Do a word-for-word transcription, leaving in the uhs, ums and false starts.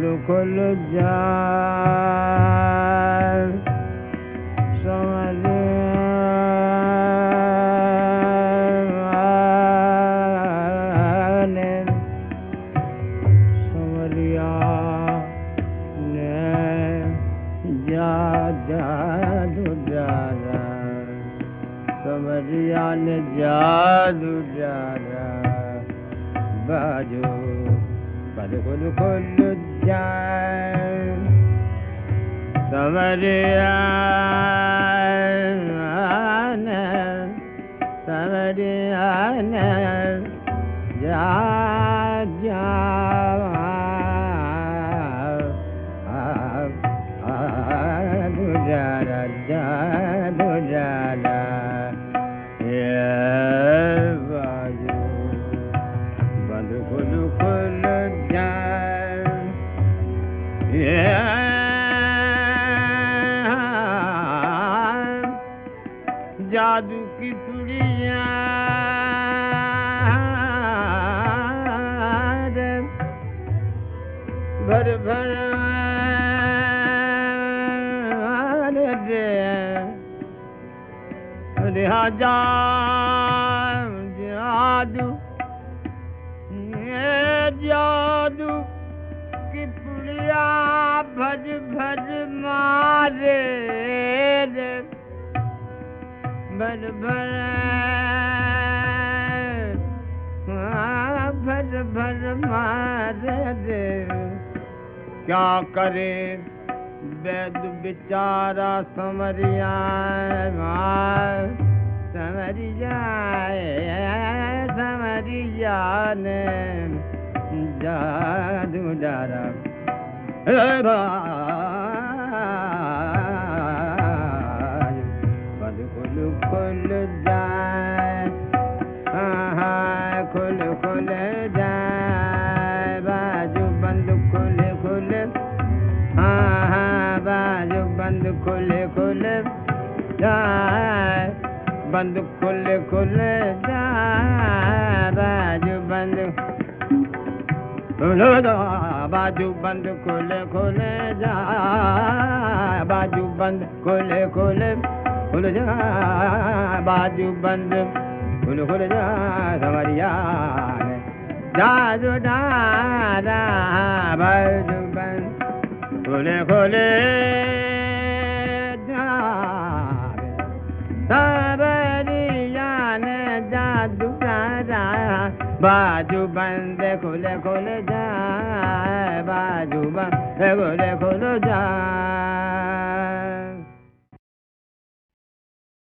खुल खुल जा समरिया ने जादू डाला बाजू बल खुल खुल जाए समरिया ने समरिया ने जा जा जादू डाला बाजू बंद खुल खुल जाए जादू की पुड़िया भर भर जादू जादू की पुड़िया भज भज मारे भर भर भर भर मारे दे क्या करे वैद बेचारा समरिया समरिया समरिया ने जादू डाला बंद खुल खुल जाए खुल खुल जाए बाजू बंद खुल खुल बाजू बंद खुल खुल जाए बंद खुल खुल जाए बाजू बंद बाजू बंद खुल खुल जाए बाजू बंद खुल खुल खुल जाए बाजू बंद खुल खुल जाए समरिया ने जादू डाला बाजू बंद खुले खुले समरिया ने जादू डाला बाजू बंद खुले खुले जाए बाजू बंद खुले खुले जाए